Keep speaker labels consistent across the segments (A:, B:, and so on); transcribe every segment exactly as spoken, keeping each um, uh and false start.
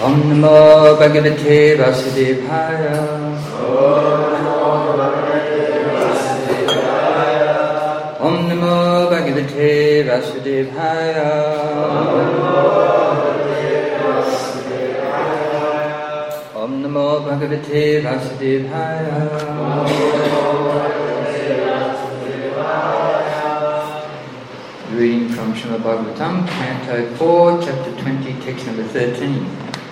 A: Om Namo Bhagavate Vasudevaya. Om Namo Bhagavate Vasudevaya. Om Namo Bhagavate Vasudevaya. Reading from Srimad Bhagavatam, Canto four, Chapter twenty, Text number thirteen.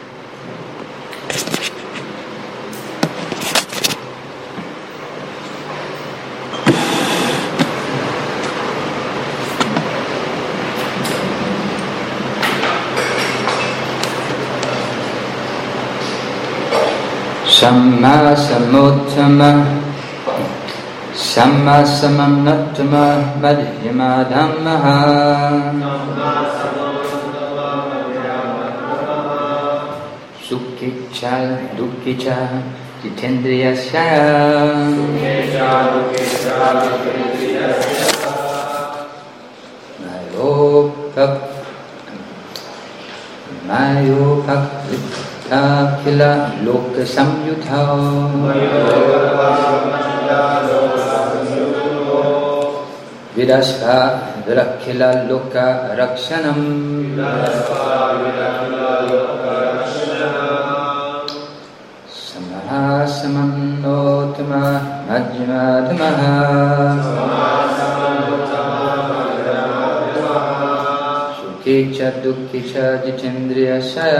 A: Samma samuttama Samma samannattama madhyama dhammaha Sukhicha dukhicha jitendriyasya Mayopak Mayopak Akhila loka samyutha Vidasva virakhila loka rakshanam Samaha samannotama majmadamaha Sukhicha dukhicha jitendriyasya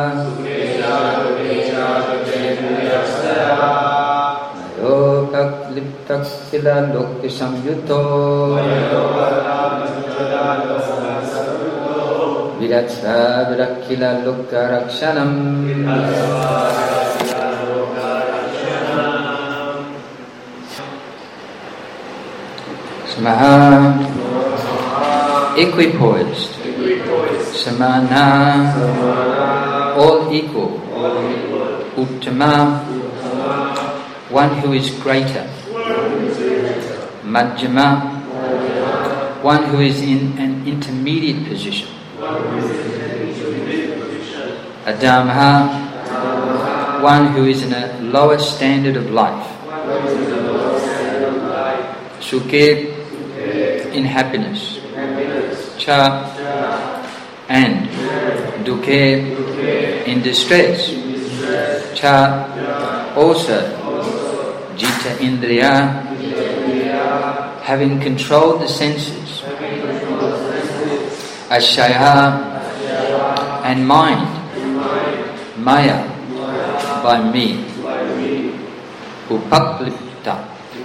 A: Mayopak liptak kila loka samyuto Vidatsva virakila loka rakshanam Samaha equipoised Samana all equal Uttama one who is greater Majjhima one who is in an intermediate position Adhamha one who is in a lower standard of life Sukhe in happiness Cha and Dukhe in distress Cha also Jita Indriya having controlled the senses Ashaya and mind Maya by me Upaklipta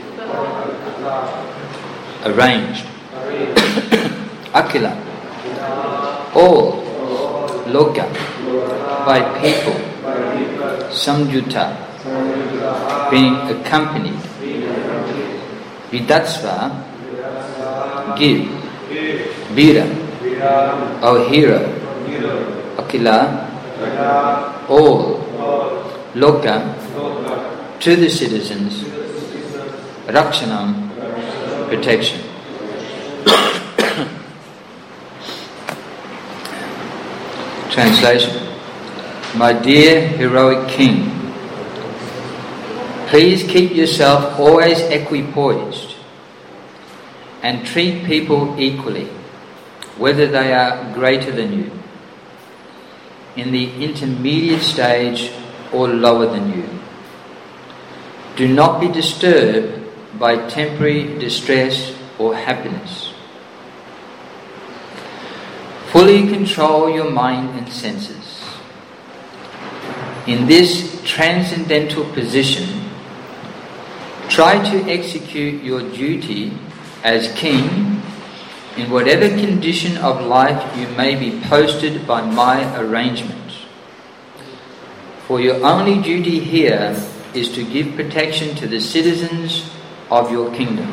A: arranged Akila all Loka by people Samjuta being accompanied Vidatsva give Vira O hero Akila all Loka to the citizens Rakshanam protection Translation My dear heroic king please keep yourself always equipoised and treat people equally whether they are greater than you in the intermediate stage or lower than you. Do not be disturbed by temporary distress or happiness. Fully control your mind and senses. In this transcendental position, try to execute your duty as king in whatever condition of life you may be posted by my arrangement. For your only duty here is to give protection to the citizens of your kingdom.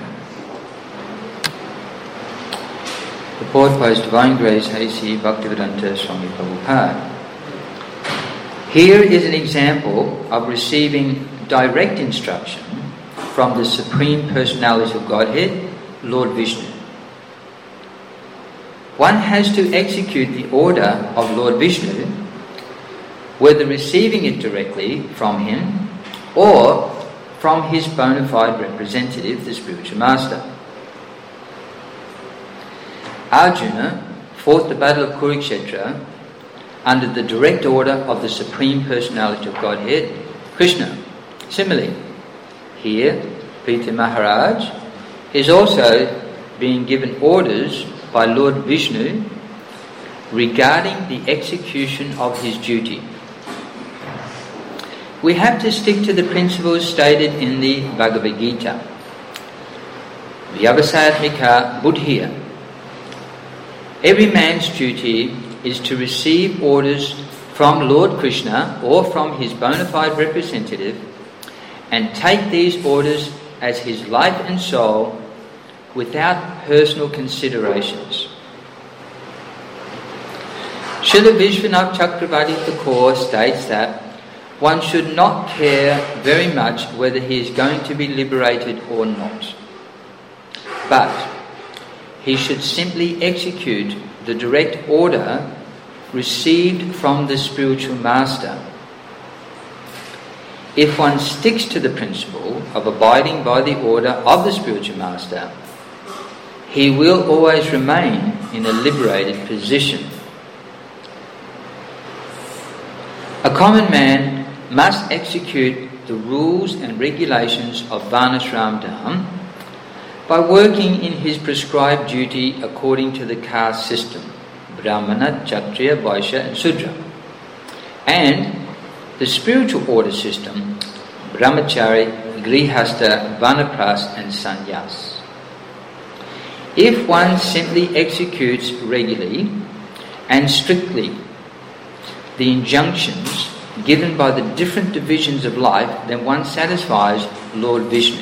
A: Purport by His Divine Grace A C Bhaktivedanta Swami Prabhupada. Here is an example of receiving direct instruction from the Supreme Personality of Godhead, Lord Vishnu. One has to execute the order of Lord Vishnu whether receiving it directly from him or from his bona fide representative, the spiritual master. Arjuna fought the battle of Kurukshetra under the direct order of the Supreme Personality of Godhead, Krishna. Similarly, here, Prithu Maharaj is also being given orders by Lord Vishnu regarding the execution of his duty. We have to stick to the principles stated in the Bhagavad Gita. Vyavasayatmika buddhiya. Every man's duty is to receive orders from Lord Krishna or from his bona fide representative and take these orders as his life and soul without personal considerations. Srila Vishwanath Chakravarti Thakur states that one should not care very much whether he is going to be liberated or not, but he should simply execute the direct order received from the spiritual master. If one sticks to the principle of abiding by the order of the spiritual master, he will always remain in a liberated position. A common man must execute the rules and regulations of Varnashram Dham by working in his prescribed duty according to the caste system, Brahmana, Kshatriya, Vaishya and Sudra, and the spiritual order system, Brahmachari, Grihastha, Vanapras and Sannyas. If one simply executes regularly and strictly the injunctions given by the different divisions of life, then one satisfies Lord Vishnu.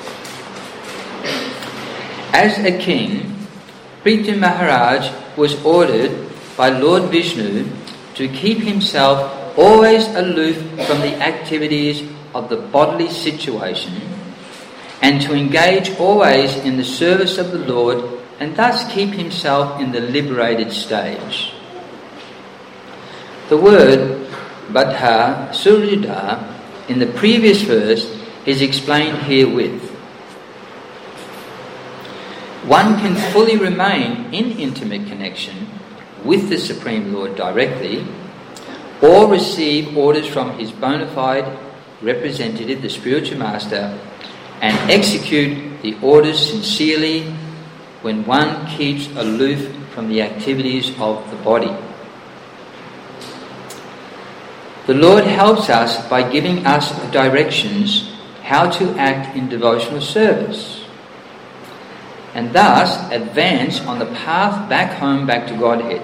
A: As a king, Prithu Maharaj was ordered by Lord Vishnu to keep himself always aloof from the activities of the bodily situation and to engage always in the service of the Lord and thus keep himself in the liberated stage. The word Baddha Suryuddha in the previous verse is explained herewith. One can fully remain in intimate connection with the Supreme Lord directly or receive orders from his bona fide representative, the spiritual master, and execute the orders sincerely when one keeps aloof from the activities of the body. The Lord helps us by giving us directions how to act in devotional service and thus advance on the path back home, back to Godhead.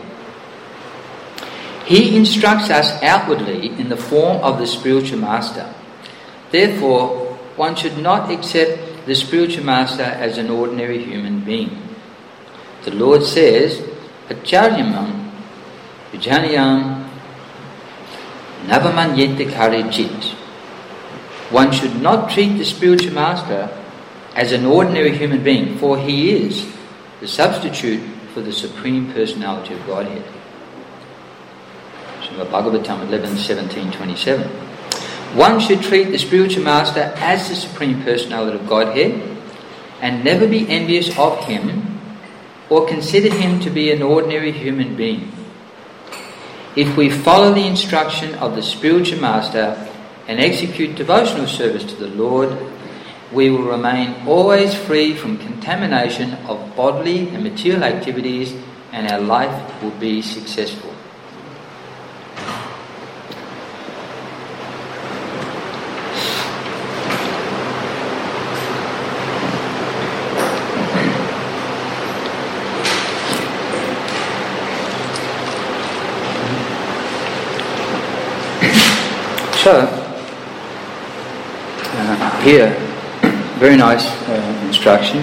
A: He instructs us outwardly in the form of the spiritual master. Therefore, one should not accept the spiritual master as an ordinary human being. The Lord says, Acharyamam Vijanayam Navamanyete Karechit. One should not treat the spiritual master as an ordinary human being, for he is the substitute for the Supreme Personality of Godhead. Srimad Bhagavatam eleven seventeen twenty-seven. One should treat the spiritual master as the Supreme Personality of Godhead and never be envious of him or consider him to be an ordinary human being. If we follow the instruction of the spiritual master and execute devotional service to the Lord, we will remain always free from contamination of bodily and material activities, and our life will be successful. So, uh, here, very nice uh, instruction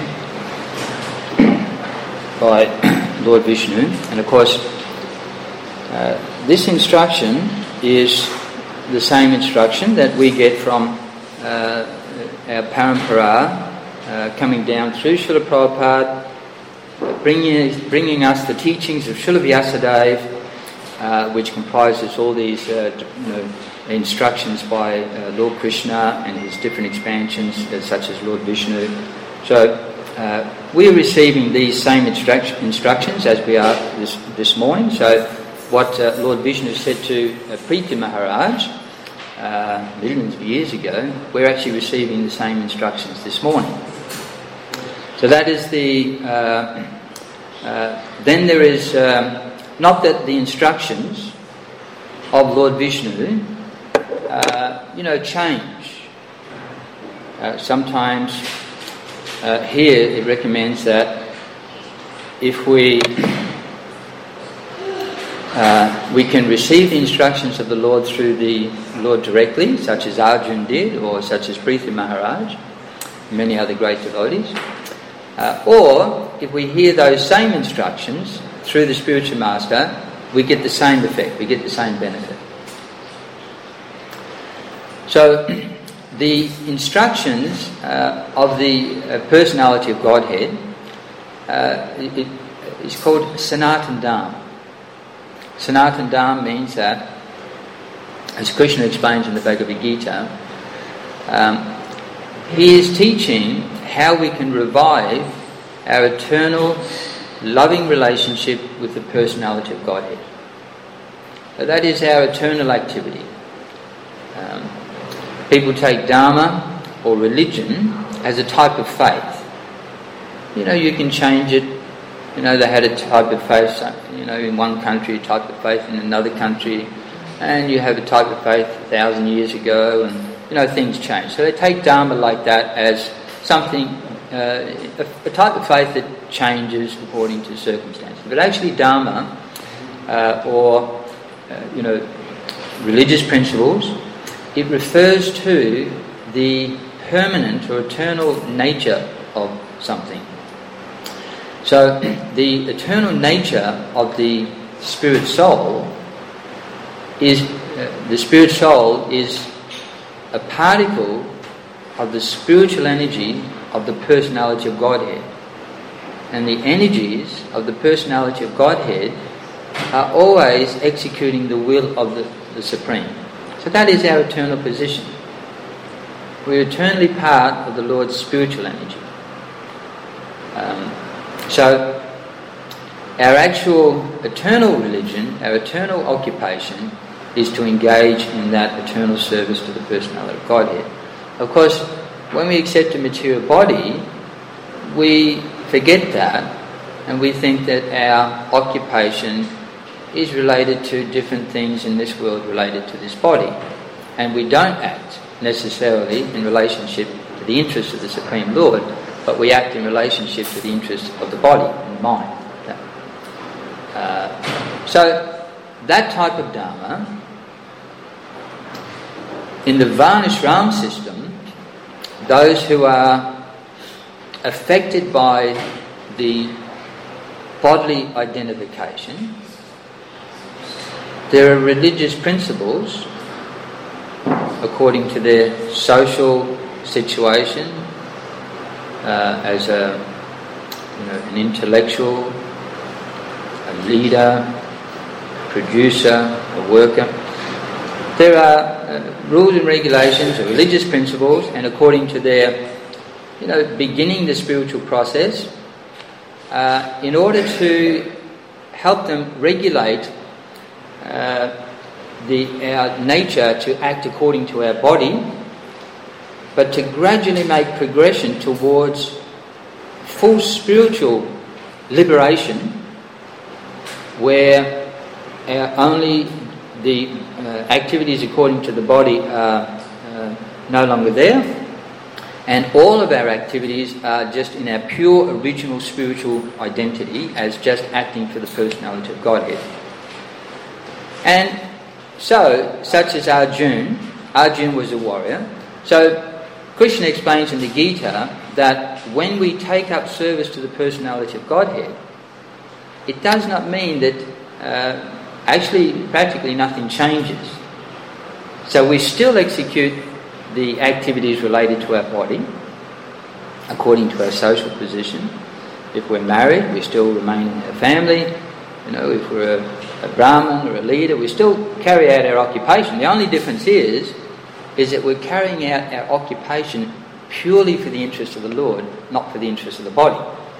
A: by Lord Vishnu, and of course, uh, this instruction is the same instruction that we get from uh, our parampara uh, coming down through Srila Prabhupada, bringing, bringing us the teachings of Srila Vyasadeva, uh, which comprises all these uh, you know, instructions by uh, Lord Krishna and his different expansions, uh, such as Lord Vishnu. So uh, we're receiving these same instruct- instructions as we are this, this morning. So what uh, Lord Vishnu said to uh, Priti Maharaj uh, millions of years ago, we're actually receiving the same instructions this morning. So that is the... Uh, uh, then there is... Um, not that the instructions of Lord Vishnu, uh, you know, change. Uh, sometimes uh, here it recommends that if we uh, we can receive the instructions of the Lord through the Lord directly, such as Arjuna did, or such as Priti Maharaj, and many other great devotees, uh, or if we hear those same instructions through the spiritual master, we get the same effect, we get the same benefit. So the instructions uh, of the uh, personality of Godhead uh, it, it is called Sanatana Dharma. Sanatana Dharma means that, as Krishna explains in the Bhagavad Gita, um, he is teaching how we can revive our eternal loving relationship with the personality of Godhead. So that is our eternal activity. Um, people take Dharma or religion as a type of faith. You know, you can change it. You know, they had a type of faith, you know, in one country, a type of faith in another country, and you have a type of faith a thousand years ago, and, you know, things change. So they take Dharma like that as something, uh, a, a type of faith that changes according to circumstances. But actually Dharma, uh, or, uh, you know, religious principles, it refers to the permanent or eternal nature of something. So the eternal nature of the spirit soul is, uh, the spirit soul is a particle of the spiritual energy of the personality of Godhead. And the energies of the personality of Godhead are always executing the will of the, the Supreme. So that is our eternal position. We're eternally part of the Lord's spiritual energy. Um, so our actual eternal religion, our eternal occupation, is to engage in that eternal service to the personality of Godhead. Of course, when we accept a material body, we forget that, and we think that our occupation is related to different things in this world related to this body, and we don't act necessarily in relationship to the interests of the Supreme Lord, but we act in relationship to the interests of the body and mind. Uh, so that type of Dharma, in the Varnashram system, those who are affected by the bodily identification, there are religious principles according to their social situation, uh, as a, you know, an intellectual, a leader, producer, a worker. There are uh, rules and regulations or religious principles, and according to their, you know, beginning the spiritual process, uh, in order to help them regulate uh, the our nature to act according to our body, but to gradually make progression towards full spiritual liberation, where our only the uh, activities according to the body are uh, no longer there, and all of our activities are just in our pure original spiritual identity as just acting for the personality of Godhead. And so, such as Arjuna, Arjuna was a warrior. So Krishna explains in the Gita that when we take up service to the personality of Godhead, it does not mean that uh, actually practically nothing changes. So we still execute the activities related to our body according to our social position. If we're married, we still remain in our family. You know, if we're a, a Brahmin or a leader, we still carry out our occupation. The only difference is, is that we're carrying out our occupation purely for the interest of the Lord, not for the interest of the body.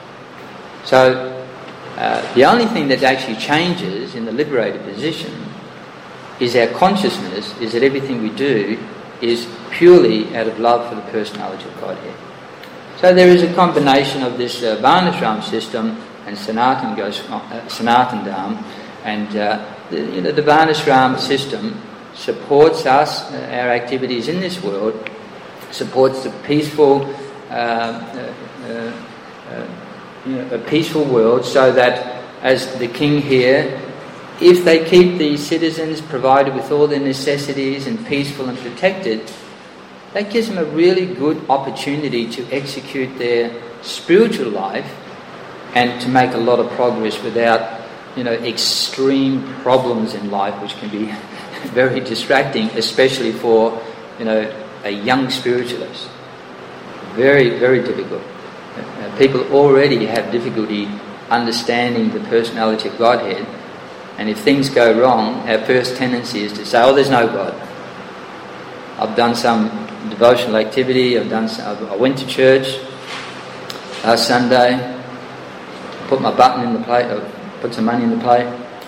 A: So, uh, the only thing that actually changes in the liberated position is our consciousness, is that everything we do is purely out of love for the personality of Godhead. So there is a combination of this uh, Varnashram system and Sanatan, Gos- uh, Sanatan Dham, and uh, the, you know, the Varnashram system supports us, uh, our activities in this world, supports the peaceful, uh, uh, uh, uh, you know, a peaceful world, so that as the king here, if they keep the citizens provided with all their necessities and peaceful and protected, that gives them a really good opportunity to execute their spiritual life and to make a lot of progress without, you know, extreme problems in life, which can be very distracting, especially for, you know, a young spiritualist. Very, very difficult. Uh, people already have difficulty understanding the personality of Godhead, and if things go wrong, our first tendency is to say, oh, there's no God. I've done some devotional activity, I've done some, I went to church last Sunday, put my button in the plate, or put some money in the plate,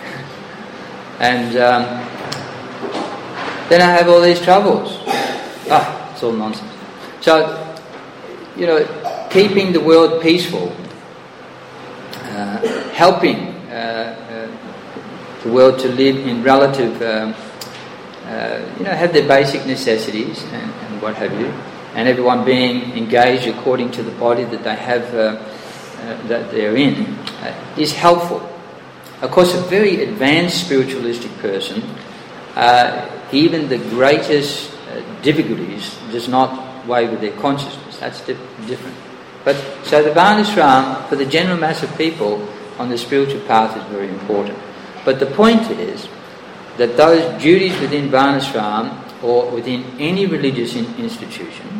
A: and um, then I have all these troubles. Ah, it's all nonsense. So, you know, keeping the world peaceful, uh, helping uh, uh, the world to live in relative, um, uh, you know, have their basic necessities and, and what have you, and everyone being engaged according to the body that they have, uh, uh, that they're in, uh, is helpful. Of course, a very advanced spiritualistic person, uh, even the greatest uh, difficulties does not weigh with their consciousness. That's di- different. But so the Varnashram, for the general mass of people on the spiritual path, is very important. But the point is that those duties within Varnashram or within any religious in- institution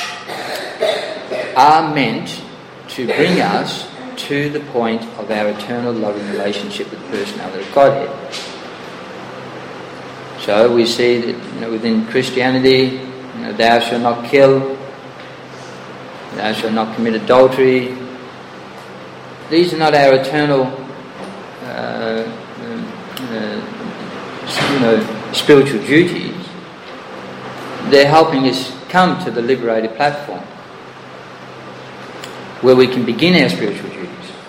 A: are meant to bring us to the point of our eternal loving relationship with the personality of Godhead. So we see that, you know, within Christianity, you know, thou shalt not kill, thou shalt not commit adultery. These are not our eternal, uh, uh, you know, spiritual duties. They're helping us come to the liberated platform, where we can begin our spiritual duties.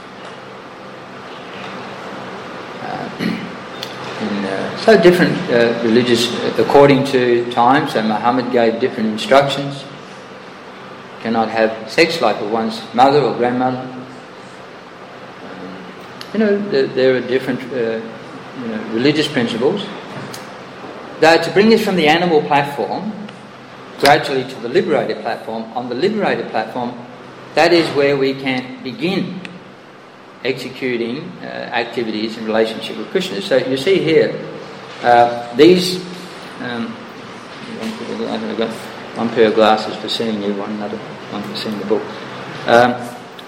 A: So different uh, religious, uh, according to time, so Muhammad gave different instructions. Cannot have sex life with one's mother or grandmother. Um, you know, there, there are different uh, you know, religious principles that to bring us from the animal platform gradually to the liberated platform. On the liberated platform, that is where we can begin executing uh, activities in relationship with Krishna. So you see here, Uh, these, um, I've got one pair of glasses for seeing you, one another one for seeing the book. Um,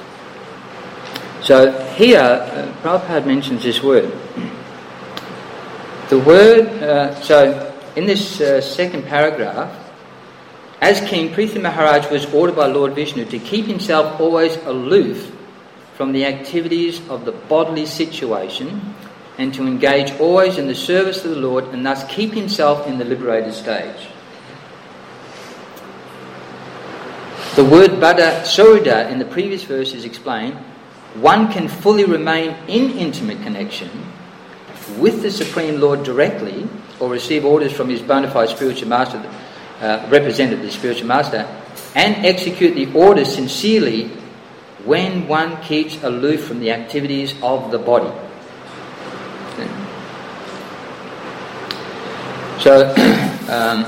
A: so here, uh, Prabhupada mentions this word. The word, uh, so in this uh, second paragraph, as king, Prithu Maharaj was ordered by Lord Vishnu to keep himself always aloof from the activities of the bodily situation, and to engage always in the service of the Lord, and thus keep himself in the liberated stage. The word Bada Soruda in the previous verse is explained. One can fully remain in intimate connection with the Supreme Lord directly, or receive orders from his bona fide spiritual master, uh, representative of the spiritual master, and execute the orders sincerely when one keeps aloof from the activities of the body. So, um,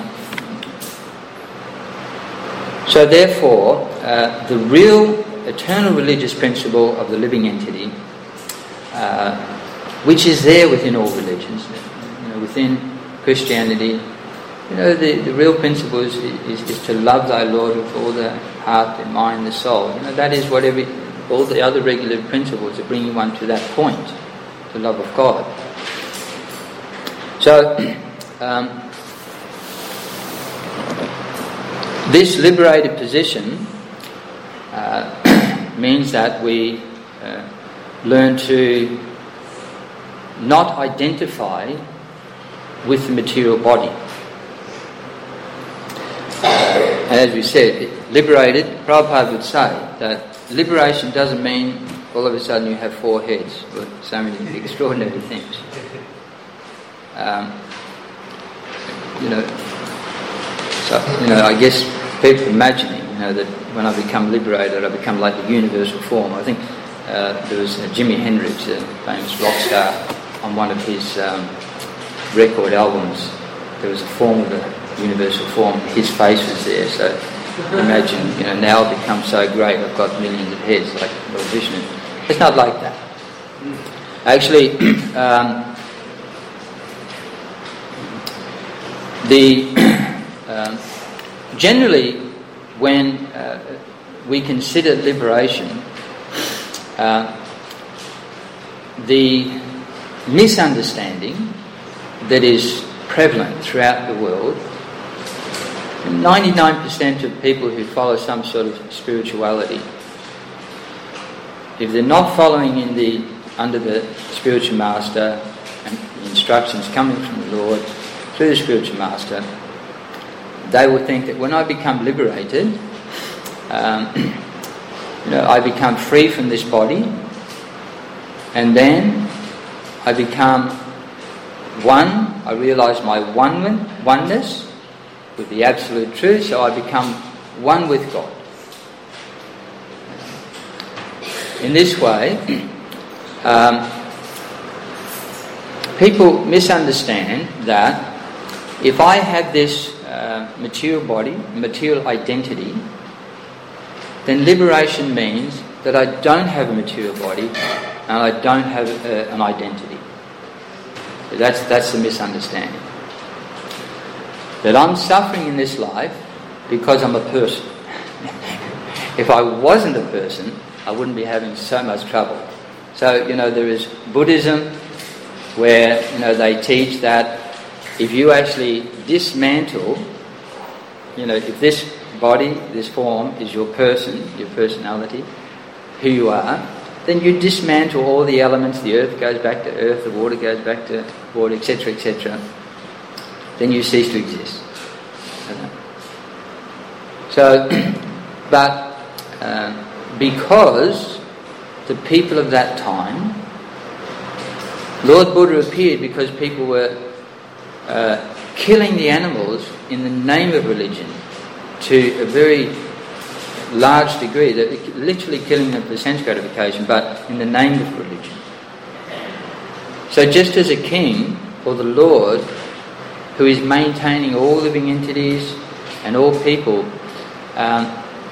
A: so therefore, uh, the real eternal religious principle of the living entity, uh, which is there within all religions, you know, within Christianity, you know, the, the real principle is, is, is to love thy Lord with all the heart, the mind, the soul. You know, that is what every, all the other regular principles are bringing one to that point, the love of God. So, um, this liberated position uh, means that we uh, learn to not identify with the material body. Uh, and as we said, liberated, Prabhupada would say that liberation doesn't mean all of a sudden you have four heads, or so many extraordinary things. Um, you know, so, you know, I guess people imagining, you know, that when I become liberated, I become like the universal form. I think uh, there was uh, Jimi Hendrix, a famous rock star, on one of his um, record albums. There was a form of the universal form. His face was there. So imagine, you know, now I've become so great, I've got millions of heads, like Lord Vishnu. It's not like that. Actually, um, the um, generally, when uh, we consider liberation, uh, the misunderstanding that is prevalent throughout the world, ninety-nine percent of people who follow some sort of spirituality, if they're not following in the under the spiritual master and the instructions coming from the Lord through the spiritual master, they will think that when I become liberated, um, you know, I become free from this body, and then I become one. I realise my one oneness with the absolute truth, so I become one with God. In this way, um, people misunderstand that if I have this uh, material body, material identity, then liberation means that I don't have a material body and I don't have uh, an identity. So that's that's the misunderstanding. That I'm suffering in this life because I'm a person. If I wasn't a person, I wouldn't be having so much trouble. So, you know, there is Buddhism where, you know, they teach that if you actually dismantle, you know, if this body, this form is your person, your personality, who you are, then you dismantle all the elements, the earth goes back to earth, the water goes back to water, et cetera, et cetera. Then you cease to exist. Okay. So, but uh, because the people of that time, Lord Buddha appeared because people were uh, killing the animals in the name of religion to a very large degree, that literally killing them for sense gratification, but in the name of religion. So just as a king or the Lord, who is maintaining all living entities and all people, um,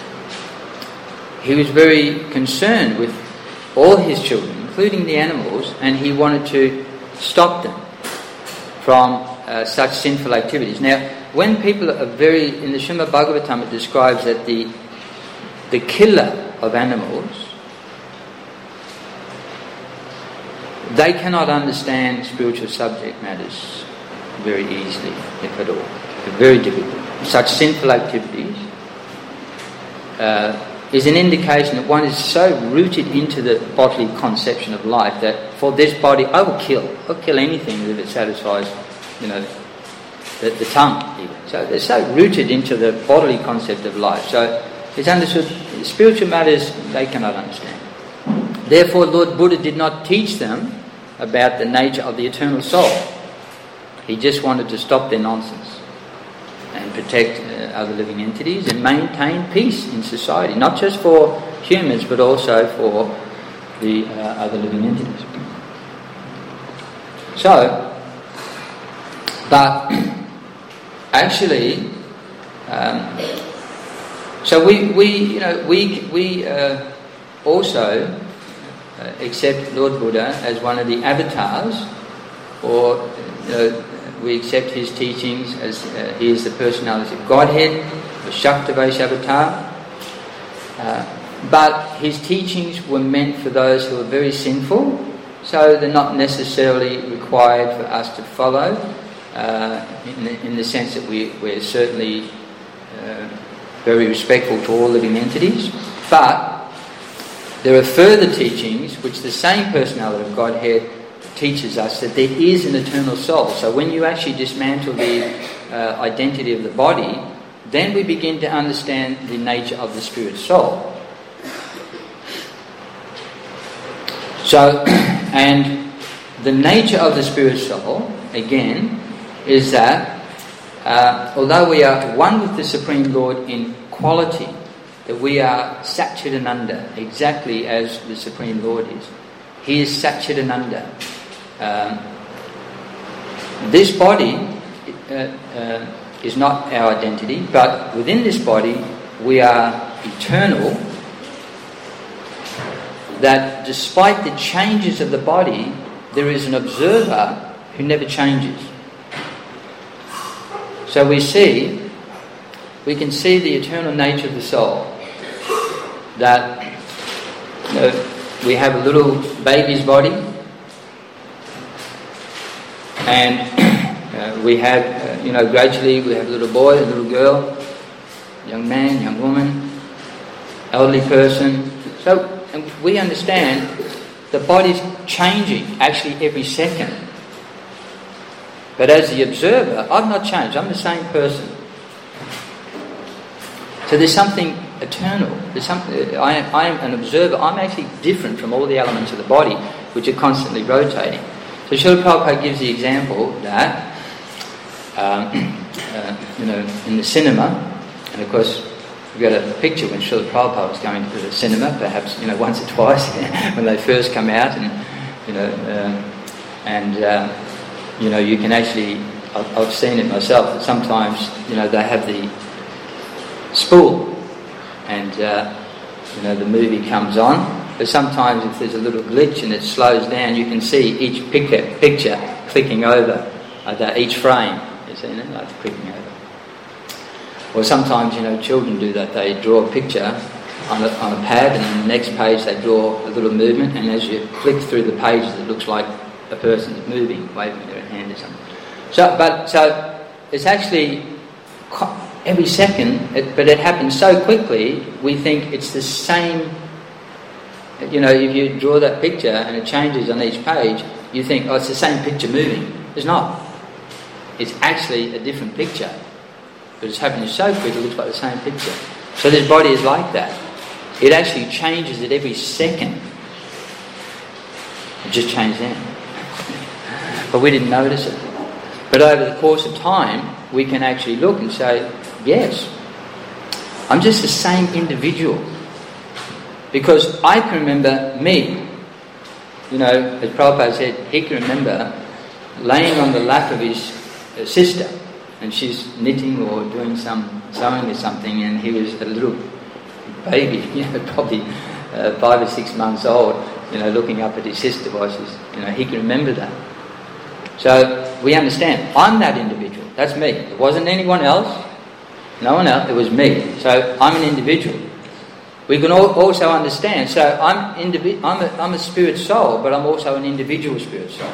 A: he was very concerned with all his children, including the animals, and he wanted to stop them from uh, such sinful activities. Now, when people are very, in the Srimad Bhagavatam it describes that the the killer of animals, they cannot understand spiritual subject matters very easily, if at all. They're very difficult. Such sinful activities uh, is an indication that one is so rooted into the bodily conception of life that for this body I will kill. I'll kill anything if it satisfies, you know, the, the tongue even. So they're so rooted into the bodily concept of life. So it's understood, spiritual matters they cannot understand. Therefore Lord Buddha did not teach them about the nature of the eternal soul. He just wanted to stop their nonsense and protect uh, other living entities and maintain peace in society, not just for humans but also for the uh, other living entities. So, but actually, um, so we we you know we we uh, also uh, accept Lord Buddha as one of the avatars, or you know, we accept his teachings as uh, he is the personality of Godhead, the Shaktavesh avatar. Uh, but his teachings were meant for those who are very sinful so they're not necessarily required for us to follow, uh, in, the, in the sense that we, we're certainly uh, very respectful to all living entities. But there are further teachings which the same personality of Godhead teaches us, that there is an eternal soul. So when you actually dismantle the uh, identity of the body, then we begin to understand the nature of the spirit soul. So, and the nature of the spirit soul, again, is that uh, although we are one with the Supreme Lord in quality, that we are Satchidananda, exactly as the Supreme Lord is. He is Satchidananda. Um, this body uh, uh, is not our identity, but within this body we are eternal, that despite the changes of the body, there is an observer who never changes. So we see, we can see the eternal nature of the soul, that, you know, we have a little baby's body, and uh, we have, uh, you know, gradually we have a little boy, a little girl, young man, young woman, elderly person. So and we understand the body's changing actually every second. But as the observer, I've not changed. I'm the same person. So there's something eternal. There's something. I, I am an observer. I'm actually different from all the elements of the body, which are constantly rotating. So Srila Prabhupada gives the example that, um, uh, you know, in the cinema, and of course, we got a picture when Srila Prabhupada was going to the cinema, perhaps, you know, once or twice when they first come out, and you know, uh, and uh, you know, you can actually, I've, I've seen it myself, that sometimes, you know, they have the spool, and uh, you know, the movie comes on. But sometimes if there's a little glitch and it slows down, you can see each picture, picture clicking over, like that, each frame. You've seen it, like clicking over. Or sometimes, you know, children do that. They draw a picture on a, on a pad, and on the next page they draw a little movement, and as you click through the pages, it looks like a person's moving, waving their hand or something. So, but so it's actually every second, it, but it happens so quickly. We think it's the same. You know, if you draw that picture and it changes on each page, you think, oh, it's the same picture moving. It's not. It's actually a different picture. But it's happening so quick, it looks like the same picture. So this body is like that. It actually changes at every second. It just changed then. But we didn't notice it. But over the course of time, we can actually look and say, yes, I'm just the same individual. Because I can remember me. You know, as Prabhupada said, he can remember laying on the lap of his uh, sister, and she's knitting or doing some sewing or something, and he was a little baby, you know, probably uh, five or six months old, you know, looking up at his sister while she's, you know, he can remember that. So we understand, I'm that individual, that's me. It wasn't anyone else, no one else, it was me. So I'm an individual. We can also understand, so I'm, indivi- I'm, a, I'm a spirit soul, but I'm also an individual spirit soul.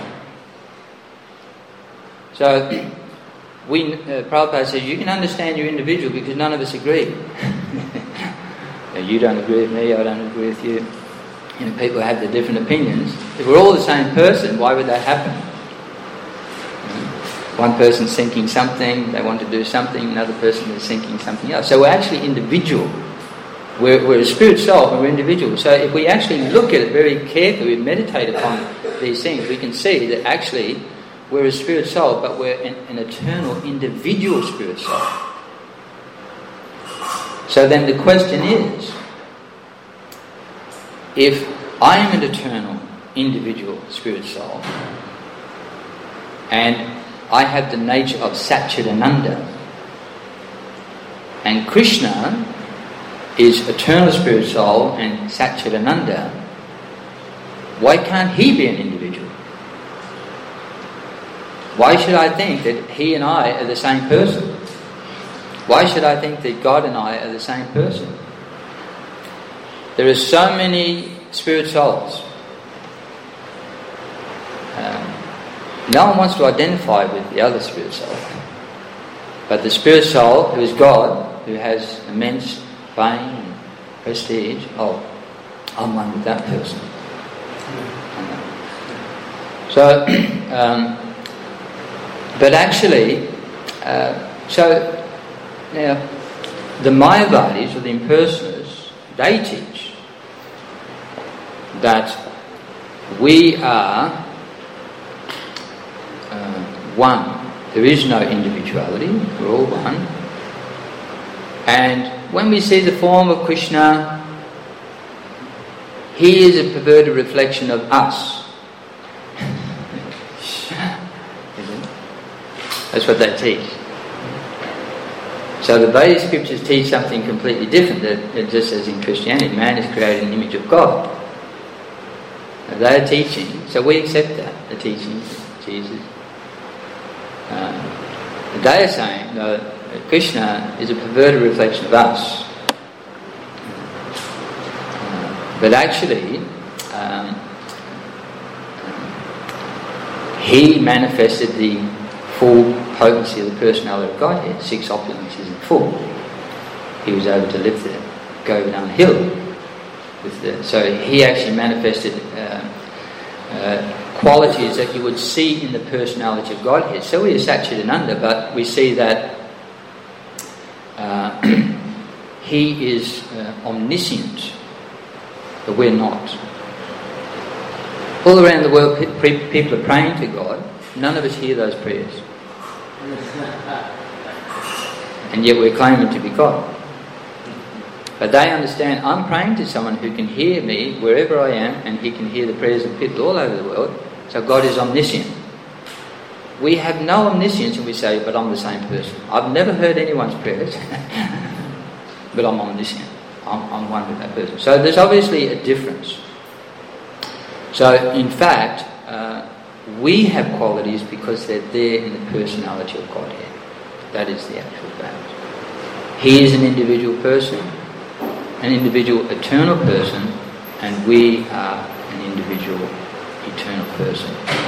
A: So, we, uh, Prabhupada says, you can understand you're individual because none of us agree. You don't agree with me, I don't agree with you. You know, people have their different opinions. If we're all the same person, why would that happen? One person's thinking something, they want to do something, another person is thinking something else. So we're actually individual. We're, we're a spirit soul, but we're individual. So if we actually look at it very carefully, we meditate upon these things, we can see that actually we're a spirit soul, but we're an, an eternal individual spirit soul. So then the question is, if I am an eternal individual spirit soul, and I have the nature of Satchidananda, and Krishna is eternal spirit soul and Satchidananda, why can't he be an individual? Why should I think that he and I are the same person? Why should I think that God and I are the same person? There are so many spirit souls. No one wants to identify with the other spirit soul. But the spirit soul, who is God, who has immense fame and prestige, oh, I'm one with that person. So, um, but actually, uh, so now the Mayavadis or the impersoners, they teach that we are uh, one. There is no individuality, we're all one. And when we see the form of Krishna, he is a perverted reflection of us. That's what they teach. So the Vedic scriptures teach something completely different, that, that just as in Christianity, man is created in the image of God. Now they are teaching, so we accept that, the teachings of Jesus. Uh, they are saying, no, that Krishna is a perverted reflection of us. Uh, but actually, um, he manifested the full potency of the personality of Godhead. Six opulences in full. He was able to live there, Govardhan Hill. With the, so he actually manifested uh, uh, qualities that you would see in the personality of Godhead. So we are Satchidananda, but we see that uh, he is uh, omniscient, but we're not. All around the world, pe- people are praying to God. None of us hear those prayers. And yet we're claiming to be God. But they understand, I'm praying to someone who can hear me wherever I am, and he can hear the prayers of people all over the world. So God is omniscient. We have no omniscience and we say, but I'm the same person. I've never heard anyone's prayers, but I'm omniscient. I'm, I'm one with that person. So there's obviously a difference. So in fact, uh, we have qualities because they're there in the personality of Godhead. That is the actual fact. He is an individual person, an individual eternal person, and we are an individual eternal person.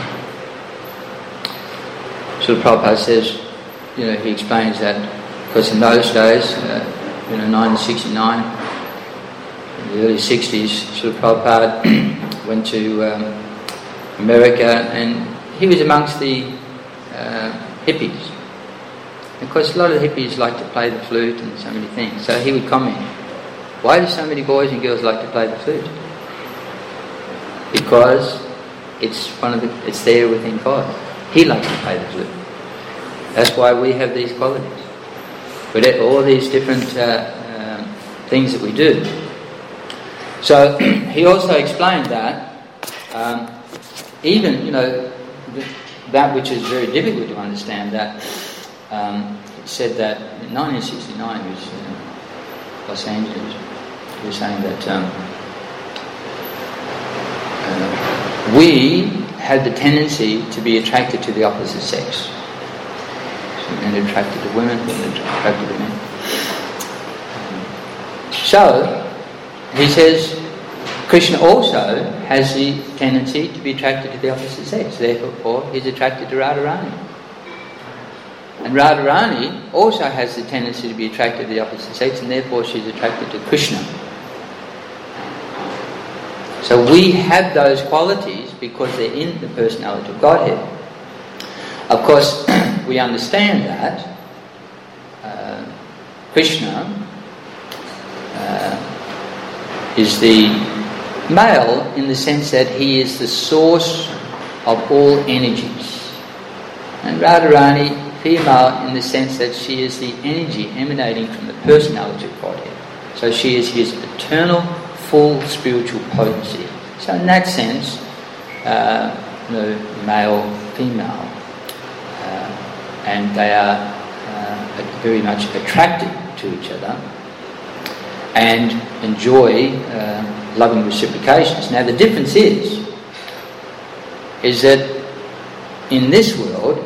A: So Prabhupada says, you know, he explains that because in those days, uh, you know, nineteen sixty-nine, in the early sixties, Srila Prabhupada went to um, America, and he was amongst the uh, hippies. Of course, a lot of the hippies like to play the flute and so many things. So he would comment, why do so many boys and girls like to play the flute? Because it's one of the, it's there within God. He likes to play the flute. That's why we have these qualities. But all these different uh, um, things that we do. So he also explained that um, even, you know, that which is very difficult to understand, that um, it said that in nineteen sixty-nine, it was uh, Los Angeles, he was saying that um, uh, we had the tendency to be attracted to the opposite sex. So men attracted to women, women attracted to men. Um, so, he says, Krishna also has the tendency to be attracted to the opposite sex. Therefore, he's attracted to Radharani. And Radharani also has the tendency to be attracted to the opposite sex, and therefore she's attracted to Krishna. So we have those qualities because they're in the personality of Godhead. Of course, we understand that uh, Krishna uh, is the male in the sense that he is the source of all energies. And Radharani, female in the sense that she is the energy emanating from the personality of Godhead. So she is his eternal, full spiritual potency. So in that sense, uh, the male, female, uh, and they are uh, very much attracted to each other and enjoy uh, loving reciprocations. Now the difference is, is that in this world,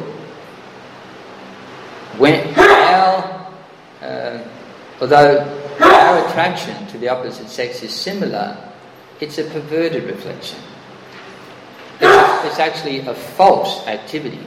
A: when our, uh, although our attraction to the opposite sex is similar, it's a perverted reflection. It's a it's actually a false activity.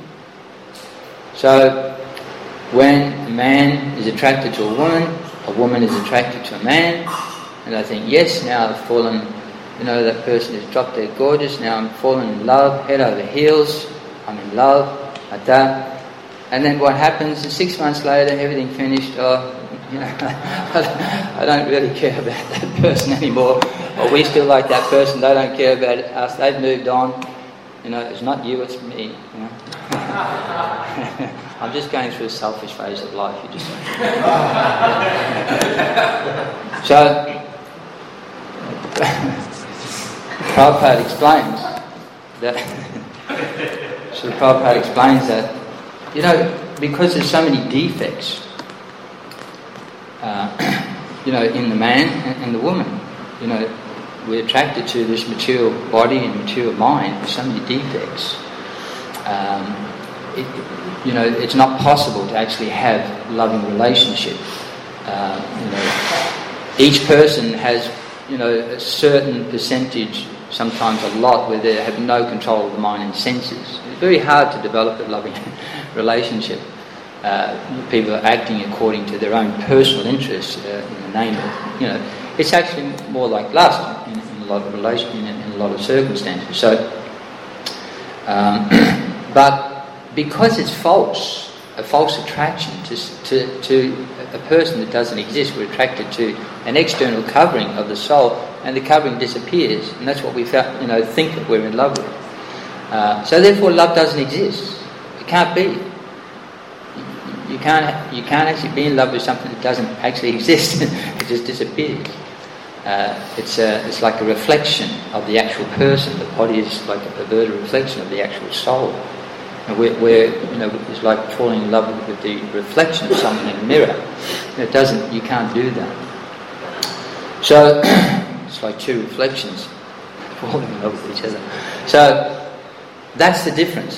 A: So when a man is attracted to a woman, a woman is attracted to a man, and I think, yes, now I've fallen, you know, that person has dropped dead gorgeous, now I'm falling in love, head over heels, I'm in love, like that. And then what happens is six months later, everything finished, oh, you know, I don't really care about that person anymore, or we still like that person, they don't care about us, they've moved on. You know, it's not you, it's me. You know? I'm just going through a selfish phase of life. You just so Prabhupada explains that. So Prabhupada explains that, you know, because there's so many defects, uh, you know, in the man and, and the woman, you know. We're attracted to this material body and material mind with so many defects. Um, it, you know, it's not possible to actually have a loving relationship. Uh, you know, each person has, you know, a certain percentage, sometimes a lot, where they have no control of the mind and senses. It's very hard to develop a loving relationship. Uh, people are acting according to their own personal interests uh, in the name of, you know, it's actually more like lust in, in a lot of relation, in, in a lot of circumstances. So, um, but because it's false, a false attraction to, to to a person that doesn't exist, we're attracted to an external covering of the soul, and the covering disappears, and that's what we felt, you know, think that we're in love with. Uh, so therefore, love doesn't exist. It can't be. You can't you can't actually be in love with something that doesn't actually exist. It just disappears. Uh, it's a, it's like a reflection of the actual person. The body is like a perverted reflection of the actual soul. And we're, we're you know it's like falling in love with the reflection of something in a mirror. It doesn't. You can't do that. So it's like two reflections falling in love with each other. So that's the difference.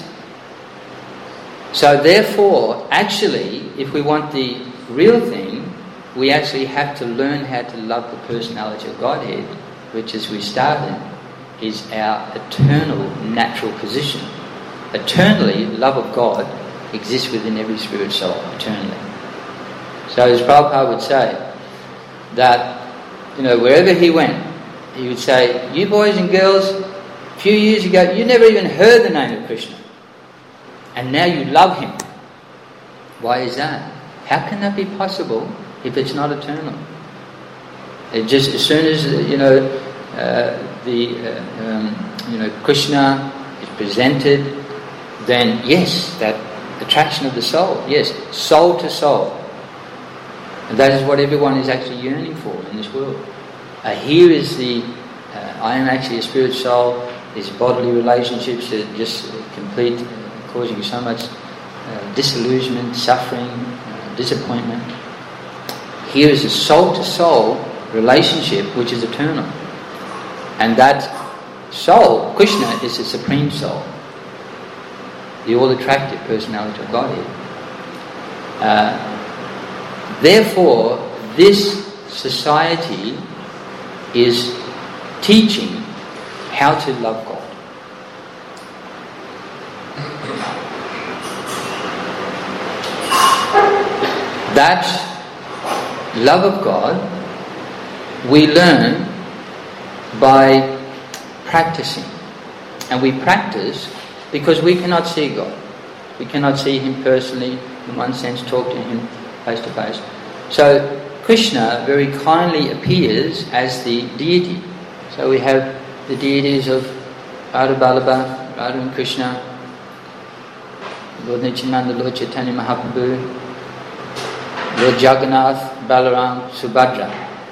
A: So therefore, actually, if we want the real thing, we actually have to learn how to love the personality of Godhead, which, as we started, is our eternal natural position. Eternally, love of God exists within every spirit soul, eternally. So as Prabhupada would say, that, you know, wherever he went, he would say, you boys and girls, a few years ago, you never even heard the name of Krishna. And now you love him. Why is that? How can that be possible if it's not eternal? It just as soon as you know uh, the uh, um, you know Krishna is presented, then yes, that attraction of the soul, yes, soul to soul, and that is what everyone is actually yearning for in this world. Uh, here is the uh, I am actually a spirit soul. These bodily relationships are just complete. Causing so much uh, disillusionment, suffering, uh, disappointment. Here is a soul-to-soul relationship which is eternal. And that soul, Krishna, is the supreme soul, the all-attractive personality of Godhead. Uh, therefore, this society is teaching how to love God. That love of God we learn by practicing. And we practice because we cannot see God. We cannot see him personally, in one sense, talk to him face to face. So Krishna very kindly appears as the deity. So we have the deities of Radha Vallabha, Radha and Krishna, Lord Nityananda, Lord Chaitanya Mahaprabhu, Lord Jagannath, Balaram, Subhadra.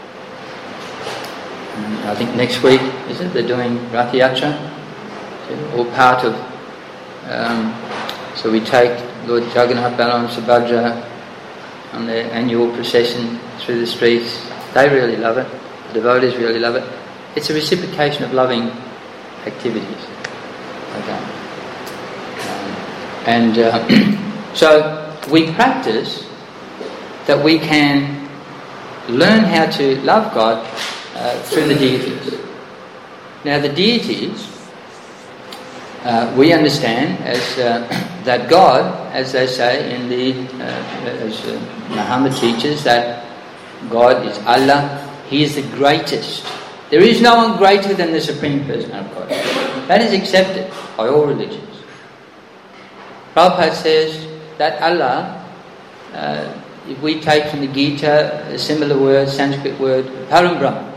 A: And I think next week, is it, they're doing Rath Yatra? All part of, um, so we take Lord Jagannath, Balaram, Subhadra on their annual procession through the streets. They really love it. The devotees really love it. It's a reciprocation of loving activities. Okay. Um, and uh, so we practice that we can learn how to love God uh, through the deities. Now the deities uh, we understand as uh, that God, as they say in the, uh, as uh, Muhammad teaches, that God is Allah. He is the greatest. There is no one greater than the Supreme Person of God. That is accepted by all religions. Prabhupada says that Allah, uh, if we take from the Gita a similar word, Sanskrit word, Param Brahma.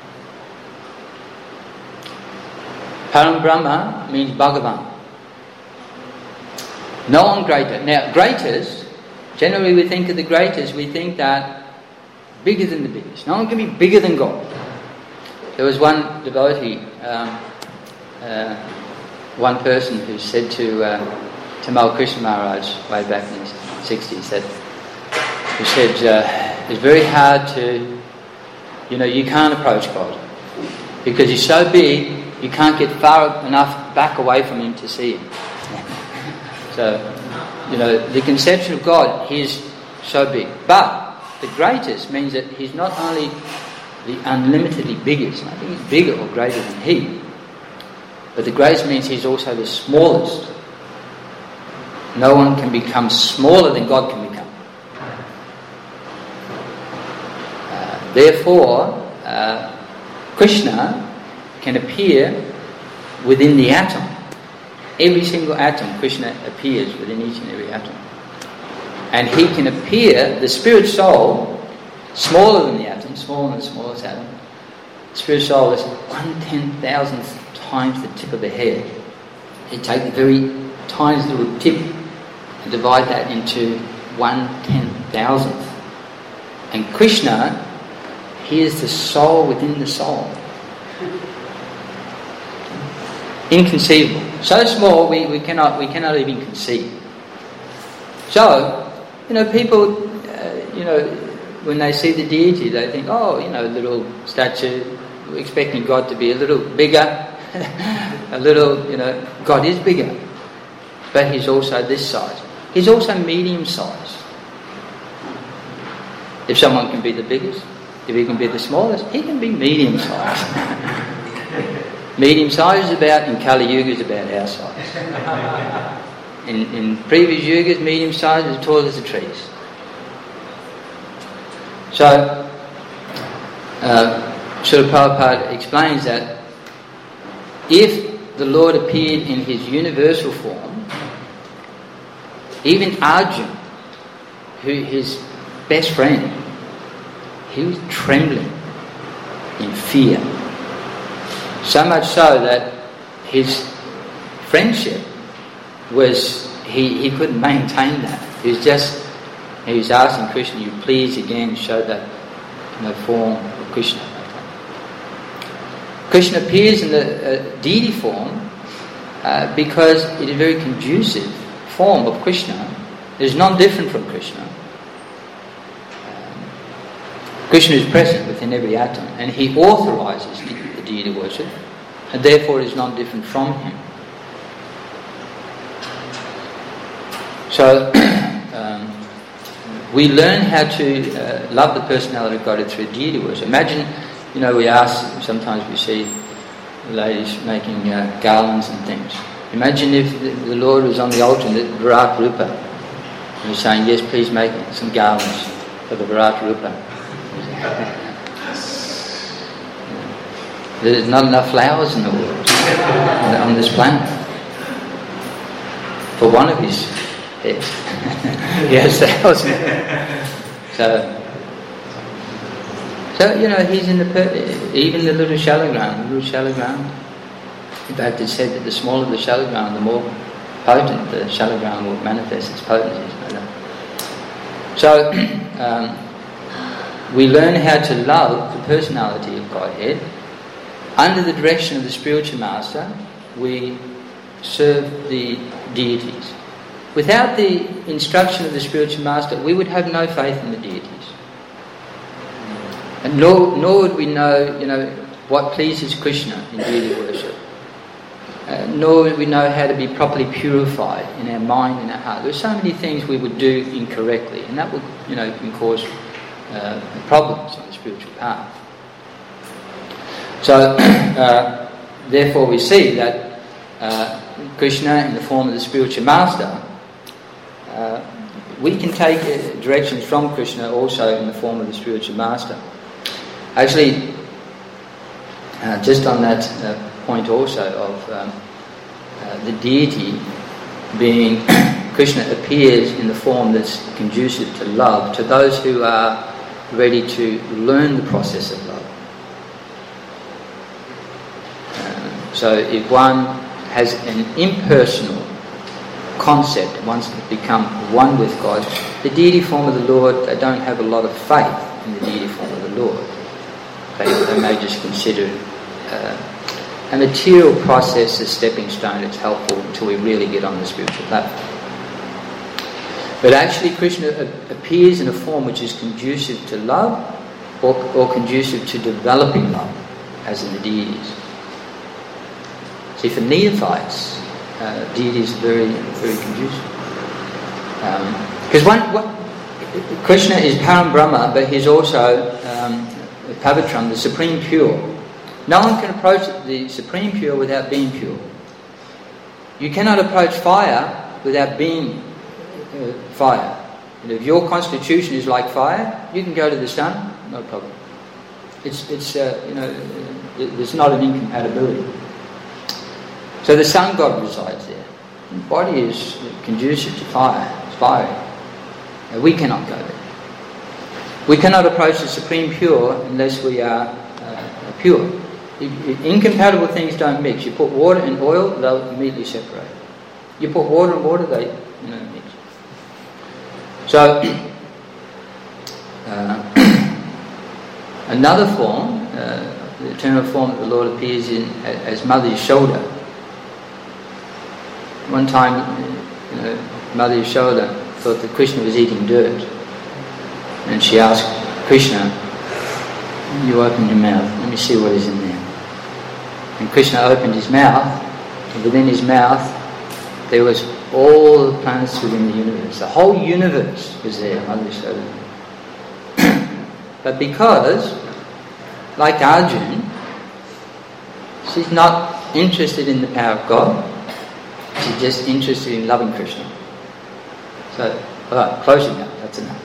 A: Param Brahma means Bhagavan. No one greater. Now, greatest, generally we think of the greatest, we think that bigger than the biggest. No one can be bigger than God. There was one devotee, um, uh, one person who said to uh, Tamal Krishna Maharaj way back in the sixties that he said uh, it's very hard to, you know, you can't approach God because he's so big you can't get far enough back away from him to see him. So, you know, the conception of God, he's so big. But the greatest means that he's not only the unlimitedly biggest, I think he's bigger or greater than he, but the greatest means he's also the smallest. No one can become smaller than God can become. Uh, therefore, uh, Krishna can appear within the atom. Every single atom, Krishna appears within each and every atom. And he can appear, the spirit soul, smaller than the atom, smaller than the smallest atom. The spirit soul is one ten thousandth times the tip of the hair. You take the very tiniest little tip and divide that into one ten thousandth. And Krishna, he is the soul within the soul. Inconceivable. So small we, we cannot we cannot even conceive. So, you know, people, uh, you know, when they see the deity, they think, oh, you know, a little statue, expecting God to be a little bigger, a little, you know, God is bigger, but he's also this size. He's also medium size. If someone can be the biggest, if he can be the smallest, he can be medium size. Medium size is about, in Kali Yuga, is about our size. In, in previous yugas, medium size is as tall as the trees. So, uh, Srila Prabhupada explains that if the Lord appeared in his universal form, even Arjun, who his best friend, he was trembling in fear. So much so that his friendship was, he, he couldn't maintain that. He was just, he was asking Krishna, you please again show that, you know, form of Krishna. Krishna appears in the uh, deity form uh, because it is a very conducive form of Krishna. It is non-different from Krishna. Um, Krishna is present within every atom and he authorises the deity worship, and therefore it is non-different from him. So um, we learn how to uh, love the personality of God through deity worship. Imagine, you know, we ask, sometimes we see ladies making uh, garlands and things. Imagine if the, the Lord was on the altar in the Virat Rupa and was saying, yes, please make some garlands for the Virat Rupa. There's not enough flowers in the world, on this planet, for one of his heads. He has thousands. So, so you know, he's in the per- even the little shallow ground, the little shallow ground. In fact, it's said that the smaller the shallow ground, the more potent the shallow ground will manifest its potency. So, um, we learn how to love the personality of Godhead. Under the direction of the spiritual master, we serve the deities. Without the instruction of the spiritual master, we would have no faith in the deities. And nor, nor would we know, you know, what pleases Krishna in deity worship. Uh, nor would we know how to be properly purified in our mind and our heart. There are so many things we would do incorrectly, and that would, you know, can cause uh, problems on the spiritual path. So, uh, therefore we see that uh, Krishna in the form of the spiritual master, uh, we can take uh, directions from Krishna also in the form of the spiritual master. Actually, uh, just on that uh, point also of um, uh, the deity being Krishna appears in the form that's conducive to love to those who are ready to learn the process of love. Uh, so if one has an impersonal concept, wants to become one with God, the deity form of the Lord, they don't have a lot of faith in the deity form of the Lord. They, they may just consider uh, a material process a stepping stone that's helpful until we really get on the spiritual platform. But actually Krishna appears in a form which is conducive to love or, or conducive to developing love, as in the deities. See, for neophytes, uh, deities are very, very conducive. Because um, one, one, Krishna is Param Brahma, but he's also um, Pavitram, the Supreme Pure. No one can approach the Supreme Pure without being pure. You cannot approach fire without being uh, fire. And if your constitution is like fire, you can go to the sun, no problem. It's, it's uh, you know, there's not an incompatibility. So the sun god resides there. The body is conducive to fire. It's fiery. And we cannot go there. We cannot approach the Supreme Pure unless we are uh, pure. If, if incompatible things don't mix. You put water and oil, they'll immediately separate. You put water and water, they you know mix. So uh, another form, uh, the eternal form that the Lord appears in as Mother Yashoda. One time, you know, Mother Yashoda thought that Krishna was eating dirt. And she asked Krishna, you open your mouth, let me see what is in there. And Krishna opened his mouth, and within his mouth there was all the planets within the universe. The whole universe was there, Mother Yashoda. But because, like Arjuna, she's not interested in the power of God, she's just interested in loving Krishna. So, alright, close your mouth, that's enough.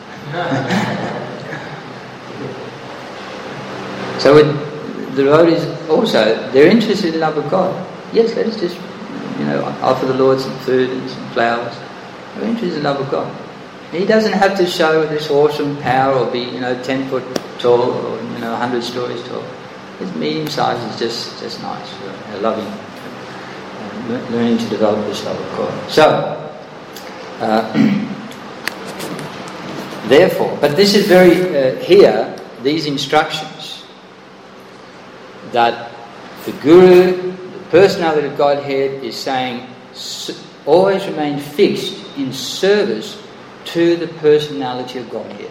A: So with the devotees also, they're interested in love of God. Yes, let us just, you know, offer the Lord some food and some flowers. They're interested in love of God. He doesn't have to show this awesome power or be, you know, ten foot tall or, you know, a hundred stories tall. His medium size is just, just nice. Uh, loving, uh, learning to develop this love of God. So, uh, therefore, but this is very, uh, here, these instructions that the Guru, the personality of Godhead, is saying always remain fixed in service to the personality of Godhead.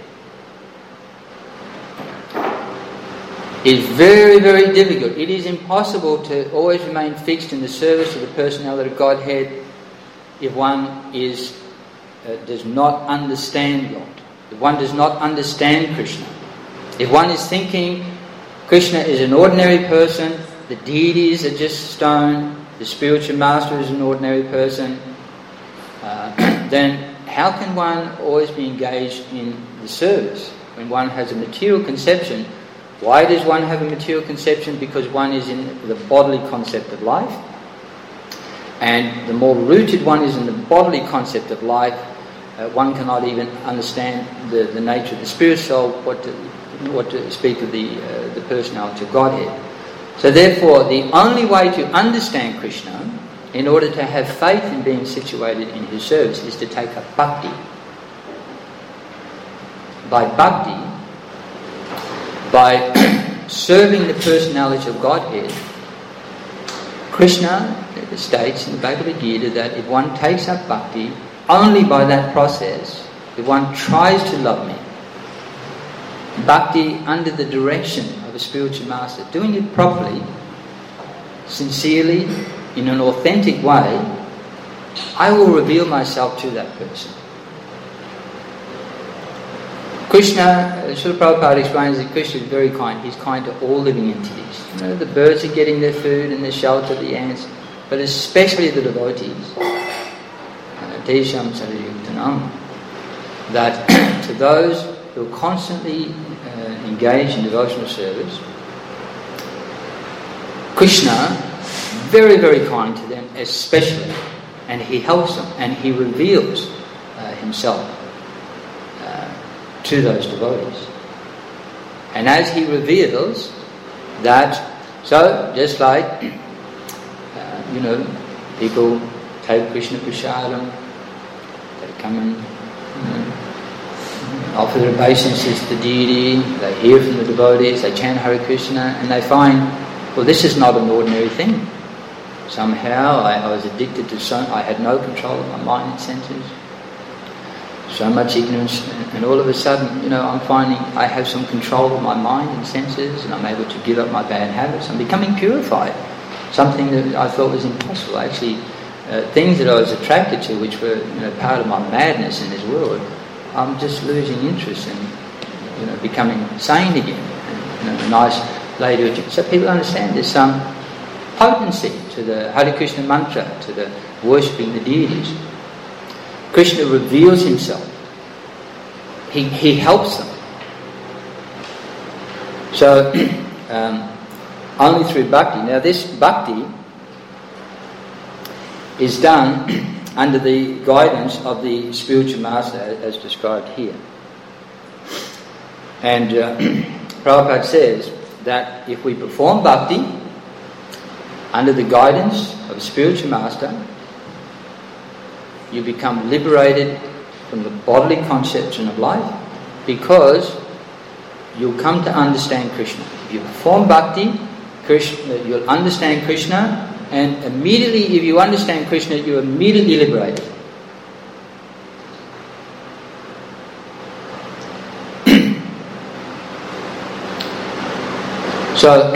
A: It's very, very difficult. It is impossible to always remain fixed in the service of the personality of Godhead if one is uh, does not understand God. If one does not understand Krishna. If one is thinking Krishna is an ordinary person, the deities are just stone, the spiritual master is an ordinary person, uh, then how can one always be engaged in the service when one has a material conception? Why does one have a material conception? Because one is in the bodily concept of life. And the more rooted one is in the bodily concept of life, uh, one cannot even understand the, the nature of the spirit soul, what to, what to speak of the, uh, the personality of Godhead. So therefore, the only way to understand Krishna, in order to have faith in being situated in his service, is to take up bhakti. By bhakti, by serving the personality of Godhead, Krishna states in the Bhagavad Gita that if one takes up bhakti, only by that process, if one tries to love me, bhakti under the direction of a spiritual master, doing it properly, sincerely, in an authentic way, I will reveal myself to that person. Krishna, Srila Prabhupada explains that Krishna is very kind. He's kind to all living entities. You know, the birds are getting their food and the shelter, the ants. but especially the devotees, Desham Sarayuktanam, that to those who are constantly uh, engaged in devotional service, Krishna, very, very kind to them, especially, and he helps them, and he reveals uh, himself uh, to those devotees. And as he reveals that, so just like, uh, you know, people take Krishna Prasadam, they come and you know, offer their obeisances to the deity, they hear from the devotees, they chant Hare Krishna, and they find, well, this is not an ordinary thing. Somehow I, I was addicted to so, I had no control of my mind and senses, so much ignorance, and, and all of a sudden, you know, I'm finding I have some control of my mind and senses, and I'm able to give up my bad habits. I'm becoming purified, something that I thought was impossible. Actually, uh, things that I was attracted to, which were you know part of my madness in this world, I'm just losing interest and you know becoming sane again. And, you know, a nice lady. So people understand there's some potency to the Hare Krishna mantra, to the worshipping the deities. Krishna reveals himself. He he helps them. So um, only through bhakti. Now this bhakti is done under the guidance of the spiritual master as described here. And uh, Prabhupada says that if we perform bhakti under the guidance of a spiritual master, you become liberated from the bodily conception of life, because you'll come to understand Krishna. If you perform bhakti, Krishna, you'll understand Krishna, and immediately if you understand Krishna, you're immediately liberated. So,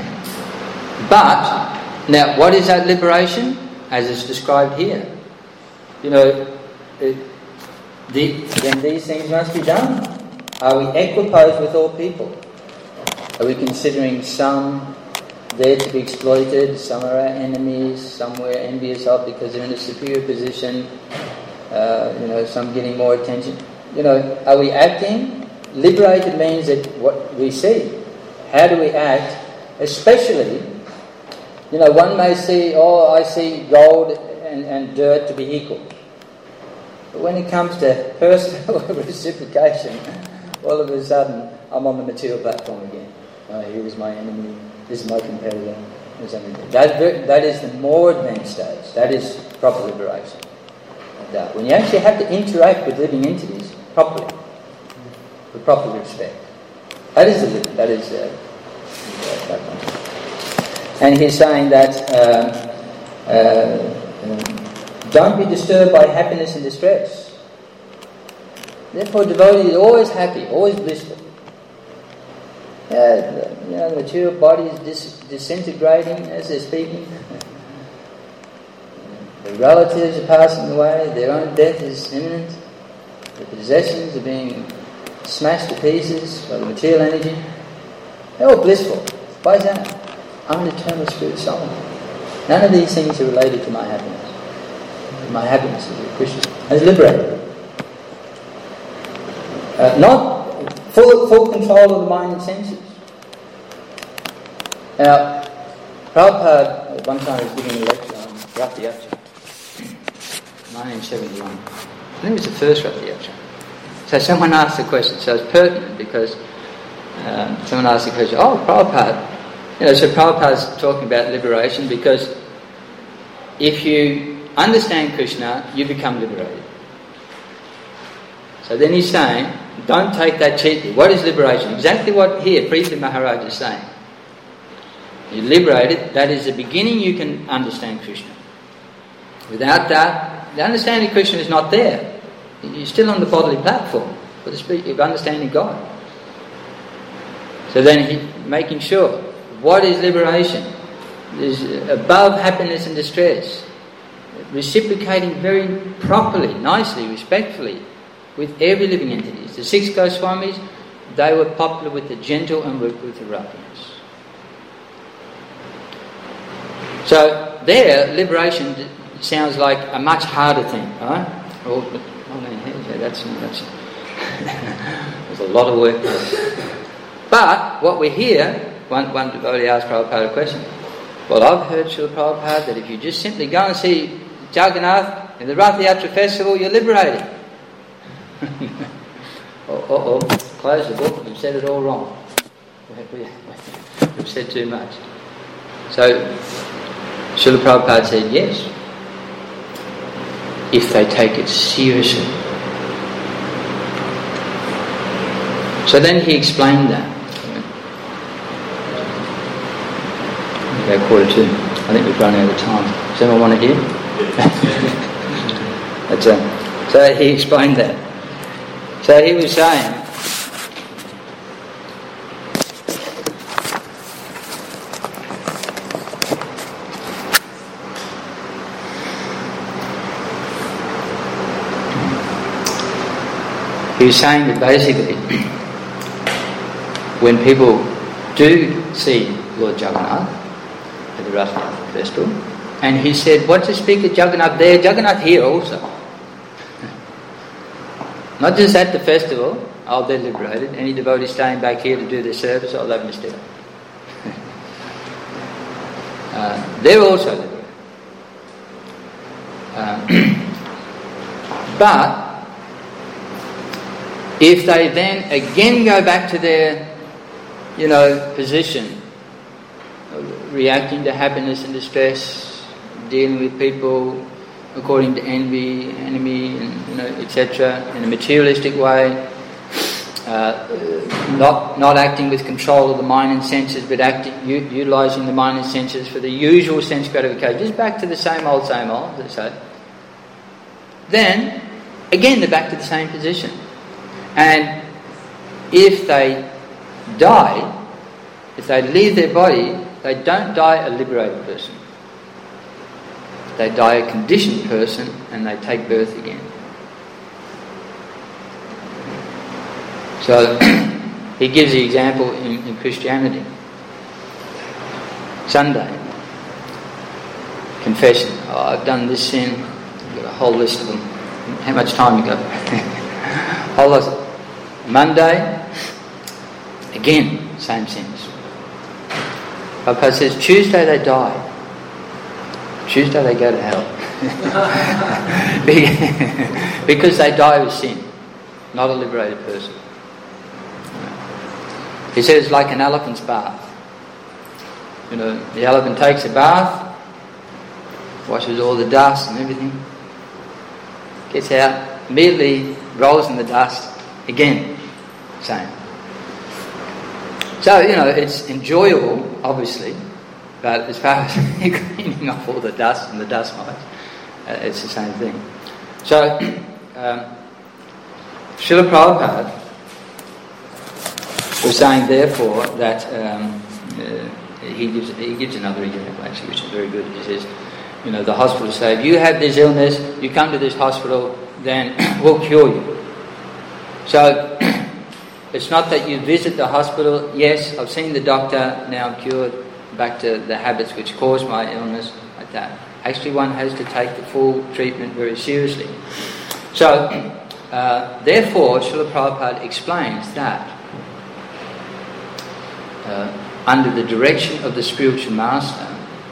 A: but, now what is that liberation? As it's described here. You know, it, the, then these things must be done. Are we equiposed with all people? Are we considering some there to be exploited, some are our enemies, some we're envious of because they're in a superior position, uh, you know, some getting more attention? You know, are we acting? Liberated means that what we see. How do we act? Especially, you know, one may see, oh, I see gold and, and dirt to be equal. But when it comes to personal reciprocation, all of a sudden, I'm on the material platform again. Oh, here is my enemy, this is my competitor. That, that is the more advanced stage. That is proper liberation. That when you actually have to interact with living entities properly, with proper respect. That is the that is uh, that one. And he's saying that uh, uh, um, don't be disturbed by happiness and distress. Therefore, devotee is always happy, always blissful. Yeah, the, you know, the material body is dis- disintegrating as they're speaking. The relatives are passing away. Their own death is imminent. The possessions are being smashed to pieces by the material energy. They're all blissful. Why is that? I'm an eternal spirit soul. None of these things are related to my happiness. My happiness is with Krishna. As liberated. Uh, not full, full control of the mind and senses. Now, Prabhupada at one time was giving a lecture on Rati Yacha, nineteen seventy-one. I think it was the first Rati Yacha. So someone asked the question, so it's pertinent because um, someone asked the question, oh, Prabhupada, you know, so Prabhupada's talking about liberation because if you understand Krishna, you become liberated. So then he's saying, don't take that cheaply. What is liberation? Exactly what here Preeti Maharaj is saying. You're liberated, that is the beginning you can understand Krishna. Without that, the understanding of Krishna is not there. You're still on the bodily platform for the speech of understanding God. So then he making sure, what is liberation? Is above happiness and distress. Reciprocating very properly, nicely, respectfully with every living entity. The six Goswamis, they were popular with the gentle and with the roughness. So, there, liberation sounds like a much harder thing, right? Oh, oh man, yeah, that's, that's there's a lot of work there. But what we hear, one, one devotee asked Prabhupada a question. Well, I've heard Srila Prabhupada that if you just simply go and see Jagannath in the Rath Yatra festival, you're liberated. oh, oh, oh, close the book, we've said it all wrong. We've said too much. So, Srila Prabhupada said yes, if they take it seriously. So then he explained that. Okay, quarter two. I think we've run out of time. Does anyone want to hear? That's it. So he explained that. So he was saying, he was saying that basically, when people do see Lord Jagannath at the Rath Yatra festival, and he said, "What to speak of Jagannath there? Jagannath here also." Not just at the festival, oh, they're liberated. Any devotee staying back here to do their service, oh, they've missed it. uh, they're also liberated. Um, but if they then again go back to their, you know, position, reacting to happiness and distress, dealing with people according to envy, enemy, and, you know, et cetera, in a materialistic way, uh, not not acting with control of the mind and senses, but acting, u- utilising the mind and senses for the usual sense gratification, just back to the same old, same old, as they say. Then, again, they're back to the same position. And if they die, if they leave their body, they don't die a liberated person. They die a conditioned person and they take birth again. So he gives the example in, in Christianity. Sunday, confession. Oh, I've done this sin. I've got a whole list of them. How much time you got? Whole list. Monday, again, same sins. Prabhupada says Tuesday they die. Tuesday they go to hell. Because they die with sin, not a liberated person. He says it's like an elephant's bath. You know, the elephant takes a bath, washes all the dust and everything, gets out, immediately rolls in the dust, again, same. So, you know, it's enjoyable, obviously, but as far as cleaning off all the dust and the dust mites, uh, it's the same thing. So, um, Srila Prabhupada was saying, therefore, that um, uh, he gives he gives another example actually, which is very good. He says, you know, the hospital say, if you have this illness, you come to this hospital, then we'll cure you. So, it's not that you visit the hospital, yes, I've seen the doctor, now I'm cured, back to the habits which caused my illness, like that. Actually, one has to take the full treatment very seriously. So, uh, therefore, Srila Prabhupada explains that uh, under the direction of the spiritual master,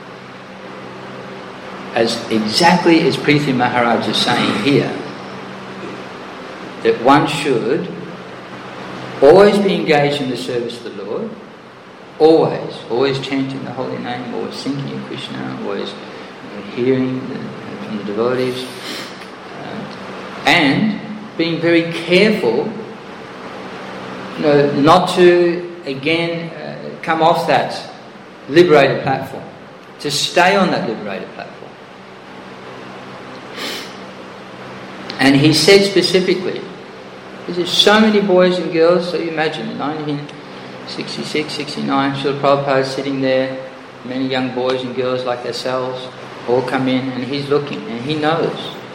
A: as exactly as Preeti Maharaj is saying here, that one should always be engaged in the service of the Lord, always, always chanting the holy name, always thinking of Krishna, always, you know, hearing the, from the devotees, uh, and being very careful, you know, not to again uh, come off that liberated platform, to stay on that liberated platform. And he said specifically, there's so many boys and girls, so you imagine, nineteen sixty-six, sixty-nine, Srila Prabhupada sitting there, many young boys and girls like ourselves, all come in, and he's looking, and he knows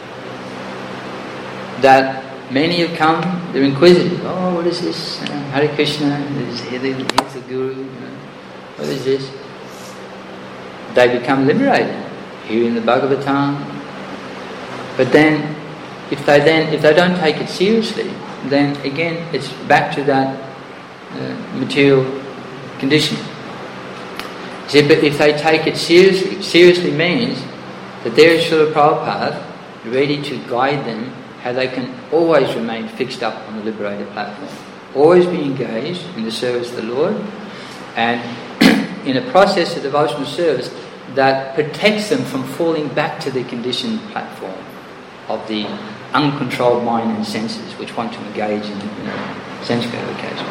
A: that many have come, they're inquisitive. Oh, what is this? Uh, Hare Krishna, here's the Guru, you know, what is this? They become liberated. hearing the Bhagavatam. But then, if they then if they don't take it seriously, then again it's back to that uh, material condition. See, but if they take it seriously, seriously means that there is Srila Prabhupada ready to guide them how they can always remain fixed up on the liberated platform, always be engaged in the service of the Lord, and in a process of devotional service that protects them from falling back to the conditioned platform of the uncontrolled mind and senses which want to engage in, you know, sense gratification.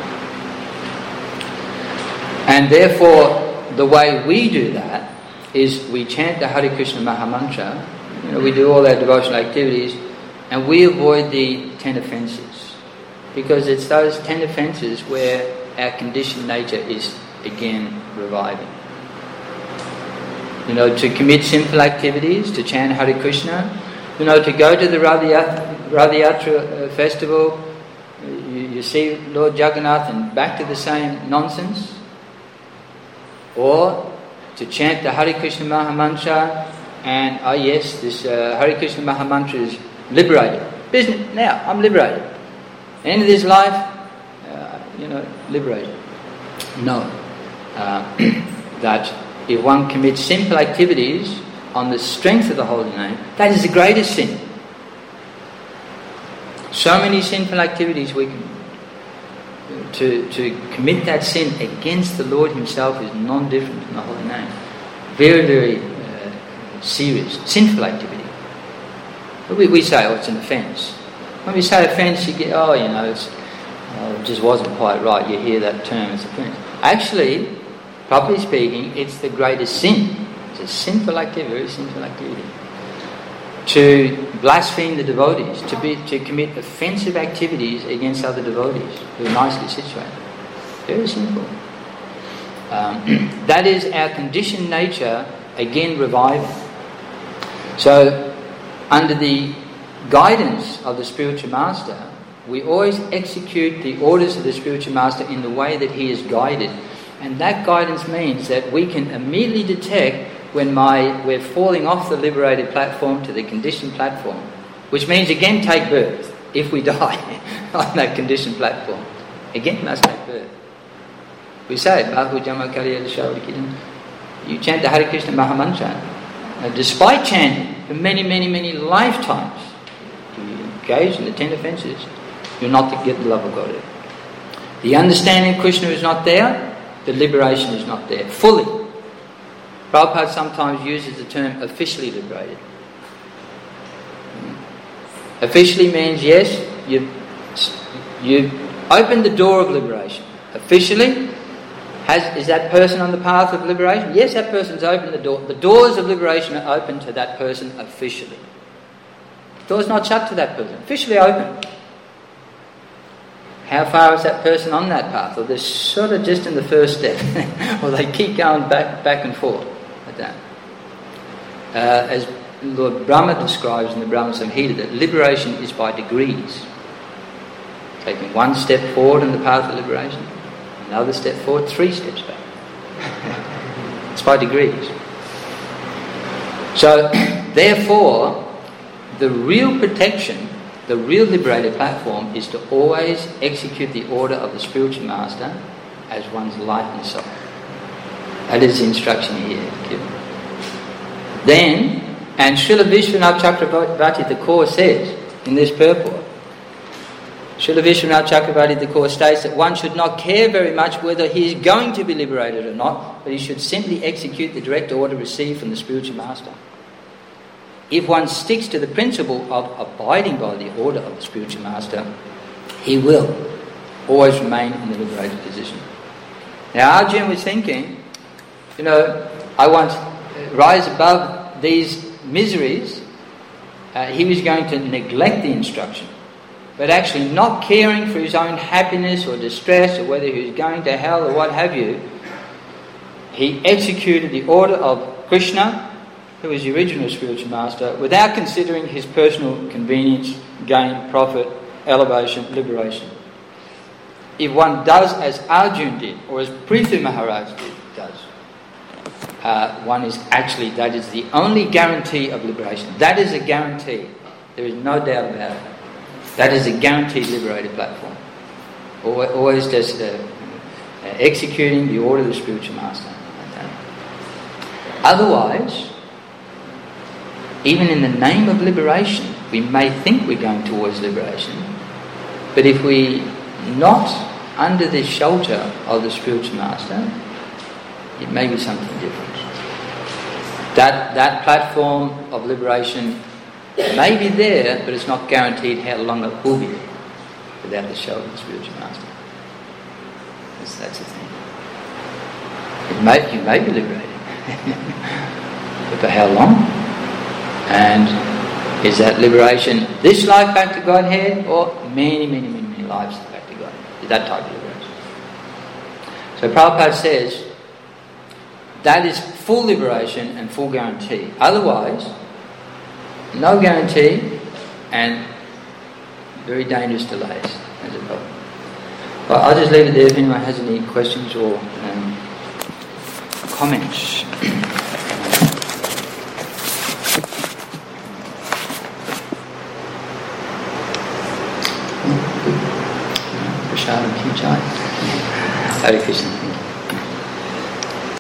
A: And therefore, the way we do that is we chant the Hare Krishna Mahamantra, you know, we do all our devotional activities, and we avoid the ten offences, because it's those ten offences where our conditioned nature is again reviving. You know, to commit sinful activities, to chant Hare Krishna, you know, to go to the Radha Yatra festival, you, you see Lord Jagannath and back to the same nonsense, or to chant the Hare Krishna Mahamantra and, oh yes, this uh, Hare Krishna Mahamantra is liberated. Business, now, I'm liberated. End of this life, uh, you know, liberated. No. Uh, that if one commits sinful activities on the strength of the holy name, that is the greatest sin. So many sinful activities we can... To, to commit that sin against the Lord Himself is non-different from the holy name. Very, very uh, serious, sinful activity. But we, we say, oh, it's an offence. When we say offence, you get, oh, you know, it's, oh, it just wasn't quite right. You hear that term as offence. Actually, properly speaking, it's the greatest sin. It's a sinful activity, very sinful activity. To blaspheme the devotees, to be to commit offensive activities against other devotees who are nicely situated. Very simple. Um, that is our conditioned nature, again reviving. So, under the guidance of the spiritual master, we always execute the orders of the spiritual master in the way that he is guided. And that guidance means that we can immediately detect when my we're falling off the liberated platform to the conditioned platform, which means again take birth if we die on that conditioned platform. Again must take birth. We say, Bahu Jama Kariya Shavrikidan, you chant the Hare Krishna Mahamantra, uh, despite chanting for many, many, many lifetimes, you engage in the ten offences, you're not to get the love of God. The understanding of Krishna is not there, the liberation is not there, fully. Prabhupada sometimes uses the term officially liberated. Officially means, yes, you you open the door of liberation. Officially, has is that person on the path of liberation? Yes, that person's opened the door. The doors of liberation are open to that person officially. The door's not shut to that person. Officially open. How far is that person on that path? Or they're sort of just in the first step. Or they keep going back back and forth. That. Uh, as Lord Brahma describes in the Brahma Samhita, that liberation is by degrees. Taking one step forward in the path of liberation, another step forward, three steps back. It's by degrees. So, therefore, the real protection, the real liberated platform is to always execute the order of the spiritual master as one's life and soul. That is the instruction here given. Then, and Srila Vishwanath Chakravarti Thakur says in this purport, Srila Vishwanath Chakravarti Thakur states that one should not care very much whether he is going to be liberated or not, but he should simply execute the direct order received from the spiritual master. If one sticks to the principle of abiding by the order of the spiritual master, he will always remain in the liberated position. Now Arjuna was thinking, you know, I want to rise above these miseries. Uh, he was going to neglect the instruction, but actually not caring for his own happiness or distress or whether he was going to hell or what have you, he executed the order of Krishna, who is the original spiritual master, without considering his personal convenience, gain, profit, elevation, liberation. If one does as Arjuna did, or as Prithu Maharaj did, does, uh, one is actually, that is the only guarantee of liberation. That is a guarantee. There is no doubt about it. That is a guaranteed liberated platform. Always, always just uh, uh, executing the order of the spiritual master. Okay. Otherwise, even in the name of liberation, we may think we're going towards liberation, but if we not under the shelter of the spiritual master, it may be something different. That that platform of liberation may be there, but it's not guaranteed how long it will be there without the shelter of the spiritual master. That's, that's the thing. It may, you may be liberated, but for how long? And is that liberation this life back to Godhead, or many, many, many, many lives back to Godhead? Is that type of liberation? So Prabhupada says that is full liberation and full guarantee. Otherwise, no guarantee and very dangerous delays as a problem. Well, I'll just leave it there if anyone has any questions or um, comments. Prashad and Kijai. Hare Krishna.